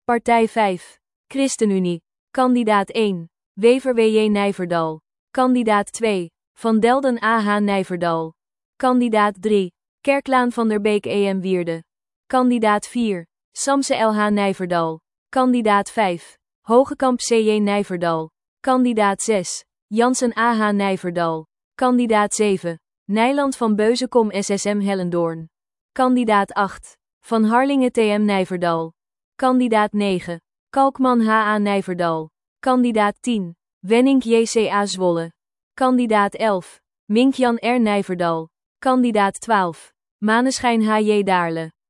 Partij 5. ChristenUnie. Kandidaat 1. Wever W.J. Nijverdal. Kandidaat 2. Van Delden A.H. Nijverdal. Kandidaat 3. Kerklaan van der Beek E.M. Wierde. Kandidaat 4. Samse L.H. Nijverdal. Kandidaat 5. Hogekamp C.J. Nijverdal. Kandidaat 6. Jansen A.H. Nijverdal. Kandidaat 7. Nijland van Beuzekom SSM Hellendoorn. Kandidaat 8. Van Harlingen T.M. Nijverdal. Kandidaat 9. Kalkman H.A. Nijverdal. Kandidaat 10. Wenning J.C.A. Zwolle. Kandidaat 11. Minkjan R. Nijverdal. Kandidaat 12. Maneschijn H.J. Daarle.